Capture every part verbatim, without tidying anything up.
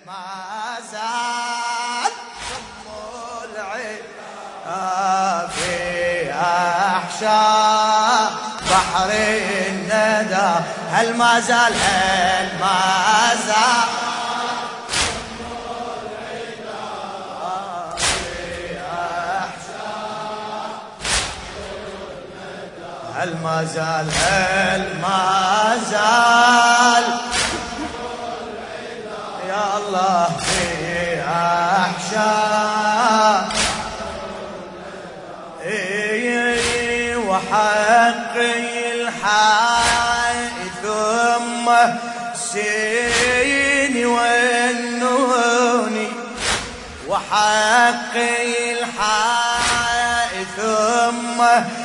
ما زال صم العدا في أحشاء بحر الندى. هل ما زال هل ما زال هل ما زال هل ما زال يا الله في أحشاء وحقي الحي ثم السين والنوني وحقي الحي ثم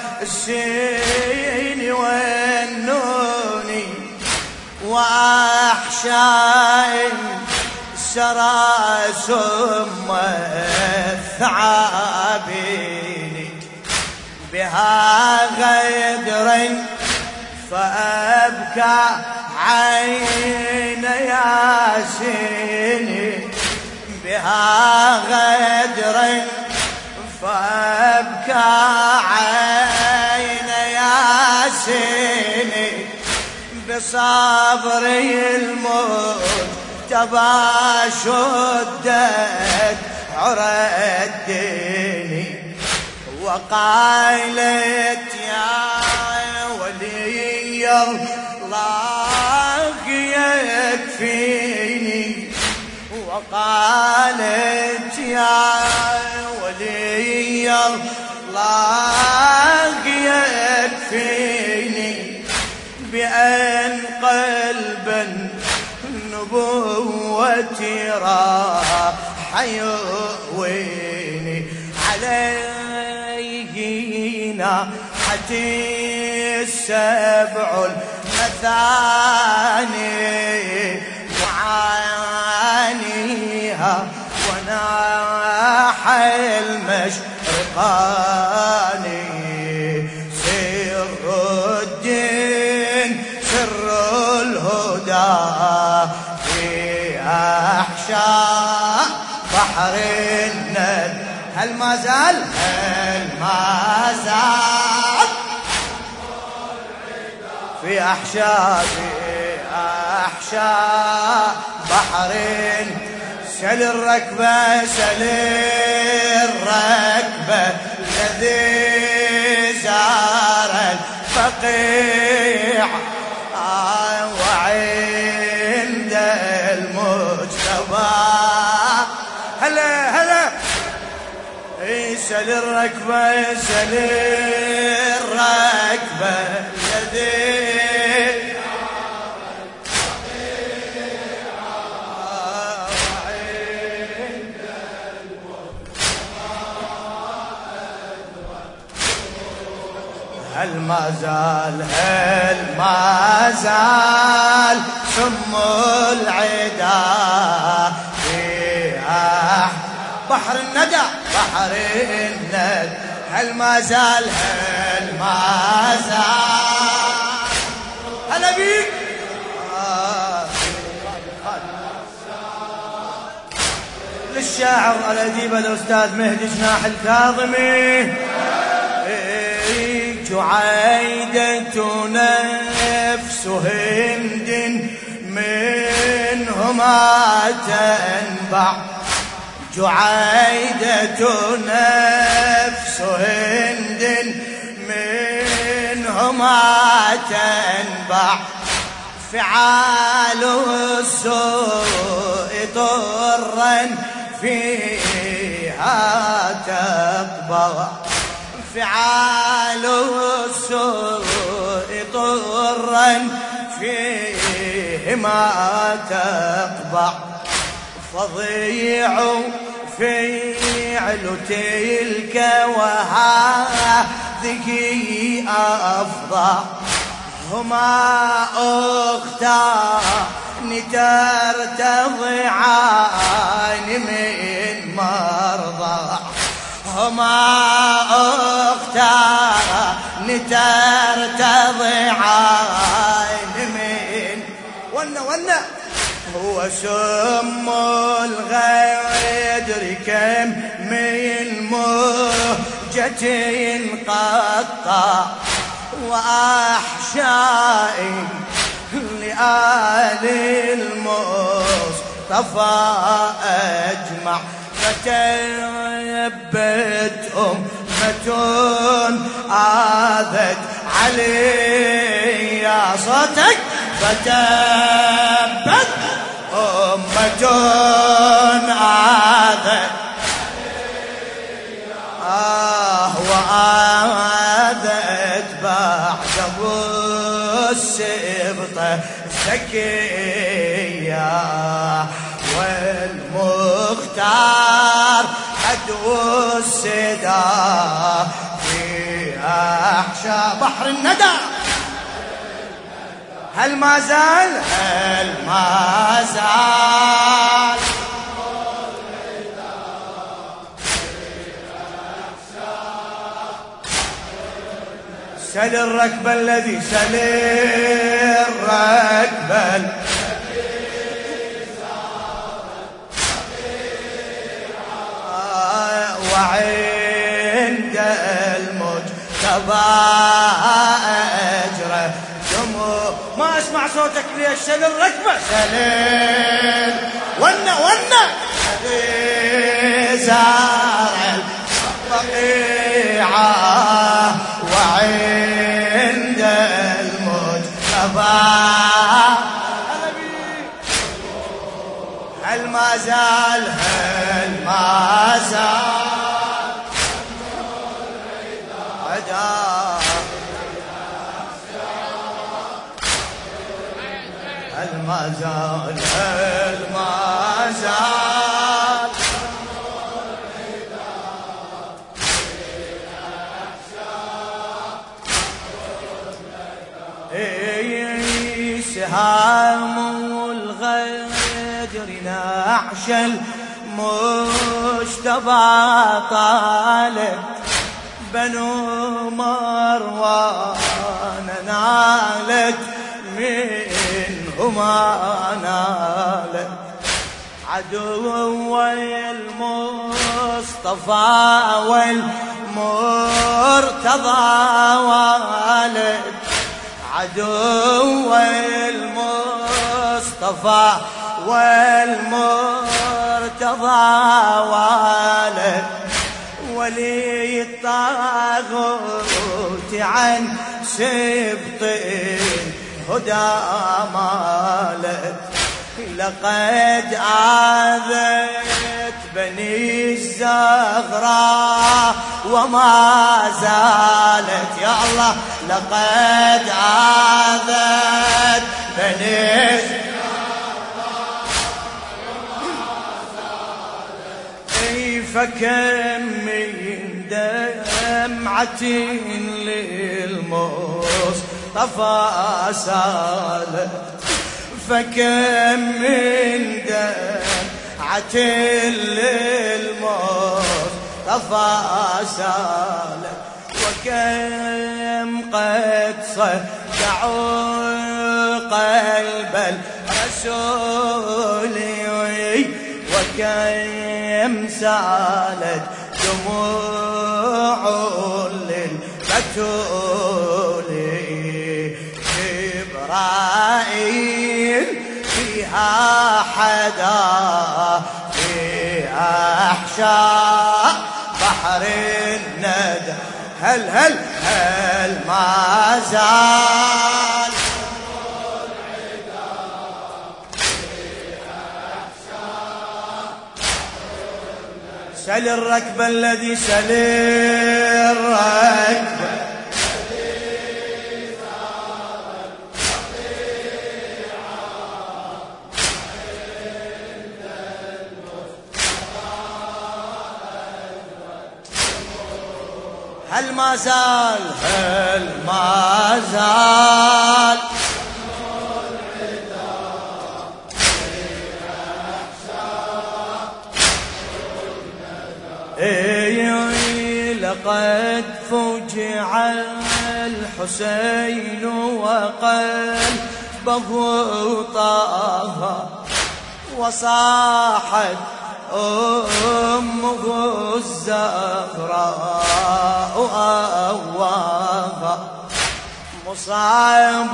السين والنوني وأحشاء سرى ثم الثعابين بها غدر فأبكى عين ياسين بها غدر فأبكى عين ياسين بصبري المجتبى شدت عرى الدين وقالت يا ولي الله يكفيني وقالت يا ولي الله يكفيني بأن قلبا النبوة راح يؤويني علينا حتى السبع المثاني معانيها وناح المشرقاني سر الدين سر الهدى في أحشاء بحر الند. هل ما زال هل ما زال في أحشاء في أحشاء بحر. سل الركبة سل الركبة الذي زار الفقيع وعند المجتبى. هلا هلا سل الركبة سل الركبة الذي هل ما زال هل ما زال سم العدا في بحر الندى بحر الند. هل ما زال هل ما زال هلا بيك للشاعر الأديب الأستاذ مهدي جناح الكاظمي. جعيدة نفس هند منهما تنبع. جعيدة نفس هند منهما تنبع. فعال السوء طرا فيها تقبع. فعال السوء طرا فيهما تقبع. فضيع فعل تلك وهذه أفضع. هما أختان ترتضعان من مرضع. هما أختان ترتضعان من ونا ونا هو سم الغدر كم من موجة ينقطع وأحشائي لآل المصطفى أجمع فتبت أمة آذت علي يا صوتك فتبت أمة آذت آه وآذت بعده السبطة الزكية والمختار عدو السدا في أحشى بحر الندى. هل ما زال هل ما زال سل الركب الذي سل الركب وعند المجتبى أجره دموع. ما أسمع صوتك ليش سل الركبة سليل ونا ونا زار البقيعة وعند المجتبى. هل ما زال هل ما زال عدا هل ما زال هل ما زال اي سهام الغدر نعش المجتبى طالت بنو مروان نالت منهما نالت عدو المصطفى والمرتضى والد عدو المصطفى والمرتضى والد ولي الطاغوت عن سبط هدى مالت لقد آذت بني الزغراء وما زالت يا الله لقد آذت بني فكم من دمعة للمصطفى سالت فكم من دمعة للمصطفى سالت وكم قد صدعوا قلب الرسول وكم سالت دموع للبتول جبرائيل فيها حدا في أحشاء بحر الندى. هل هل هل ما زال سل الركب الذي سل الركب هل ما زال هل ما زال إيه لقد فجع الحسين وقلبه طه وصاحت أمه الزهراء وأواها مصاب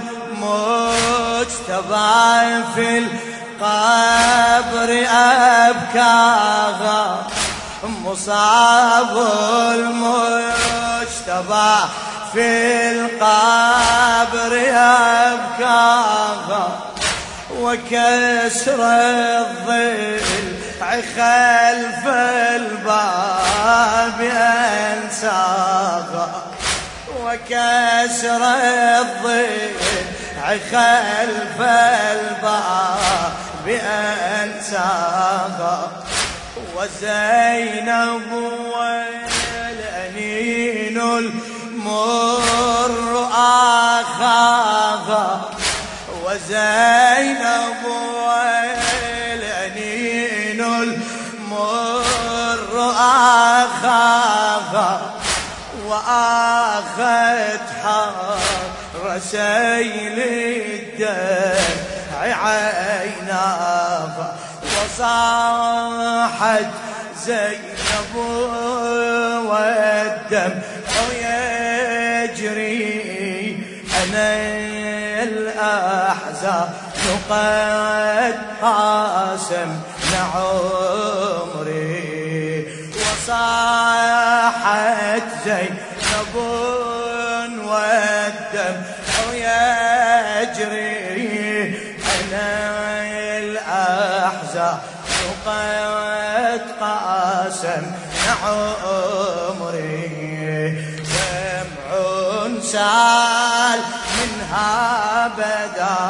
المجتبى في القبر أبكاها مصاب المجتبى في القبر أبكاها وكسر الضلع خلف الباب أنساها وكسر الضلع خلف الباب أنساها وزينب والأنين المر آخاها وزينب والأنين المر آخاها وآخت حرسين الدمع عيناها وصاحت زينب والدمع يجري أنا الأحزان قد قاسمنا عمري وصاحت زينب والدمع يجري أنا الأحزان قد قاسمنا عمري دمع سال منها بدا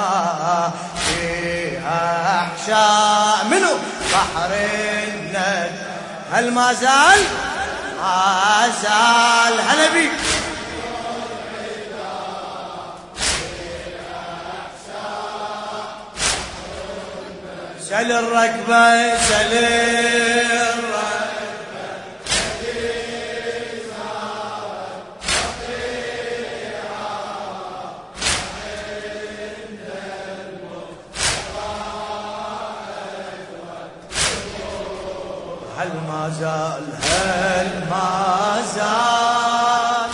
فيها أحشاء منو بحر الند هل ما زال ما زال هلا بيك سل الركبة سل الركبة هل ما زال هل ما زال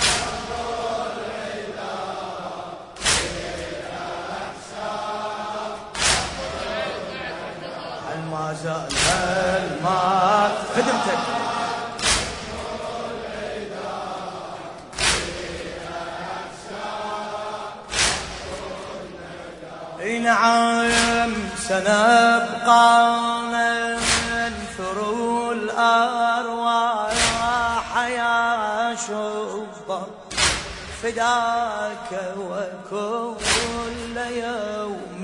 هل ما زال هل ما خدمتك اي نعم سنبقى ننثر الأرواح يا شفا فداك وكل يوم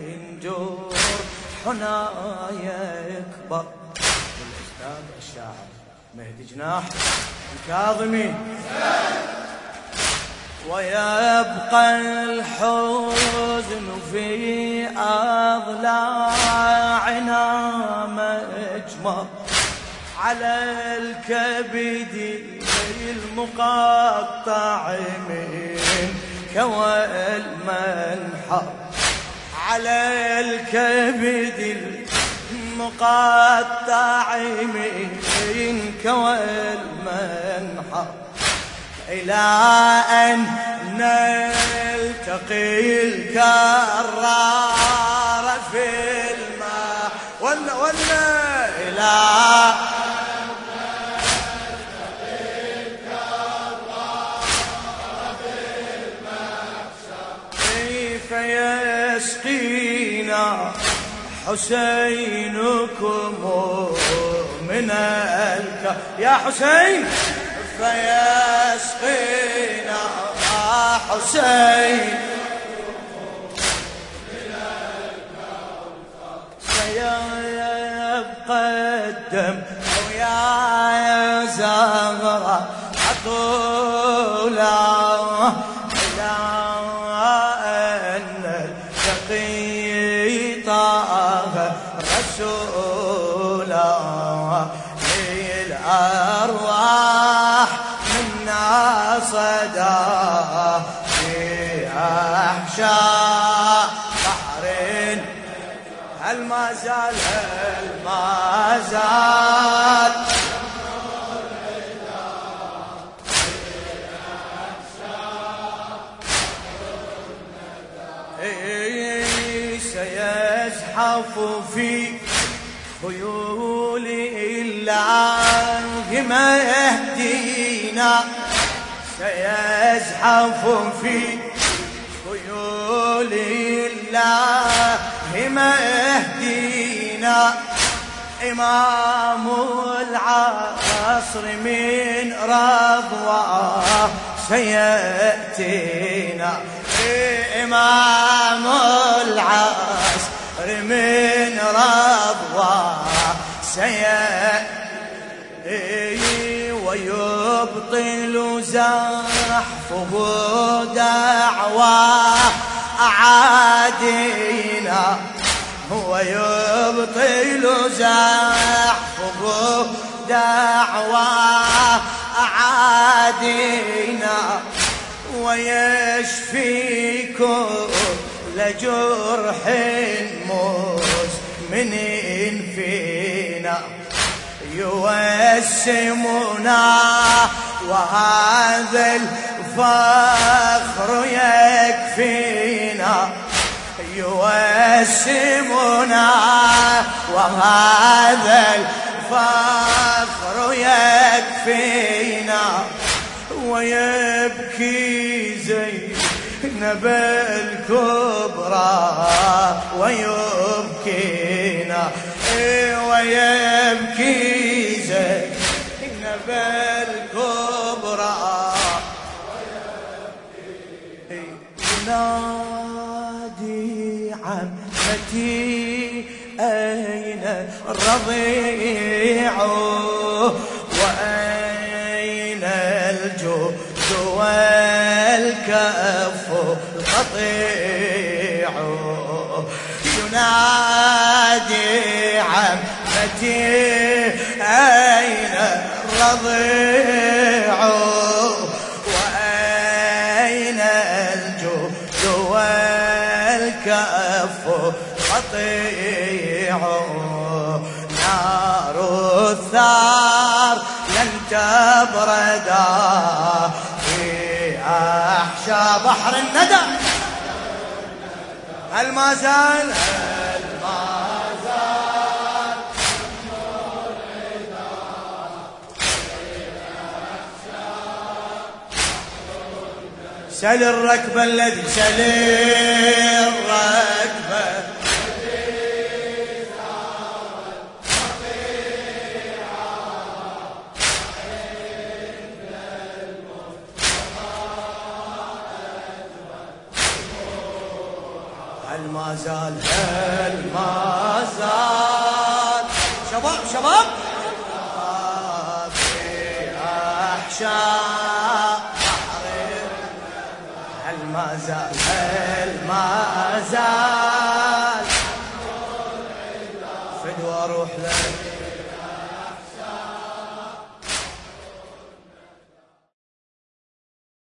جرحنا يكبر. الأستاذ الشاعر مهدي جناح الكاظمي ويبقى الحزن في أضلاعنا مجمر على الكبد المقطع منك والمنحر على الكبد المقطع منك والمنحر إلى أن نلتقي الكرار في الماء ولا ولا إلى أن نلتقي الكرار في المحشر كيف يسقينا حسينكم من الكرب يا حسين فيسقينا حسين سيبقى الدمع يا زهرة عطولا إلى أن نلتقي طه رسولا للأرواح صدى في أحشاء بحر هل ما زال هل ما زال سيزحف في خيول الله ما يهدينا سيزحف في خيول الله ما يهدينا إمام العصر من رضواه سيأتينا إمام العصر من رضواه سيأتي ويبطل زحفه دعوى أعادينا ويبطل زحفه دعوى أعادينا ويشفي كل جرح مزمن فينا يوسمنا وهذا الفخر يكفينا يوسمنا وهذا الفخر يكفينا ويبكي زينب الكبرى ويبكينا ويبكي زينب الكبرى ينادي عمتي أين الرضيع وأين الجود والكف القطيع ينادي عمتي أين الرضيع وأين الجود والكف القطيع نار الثار لن تبردا في أحشى بحر الندى هل ما زال هل ما زال سل الركب الذي سل الركب هل ما زال هل ما زال شباب شباب في أحشاء هل ما زال هل ما زال فدوى روح لك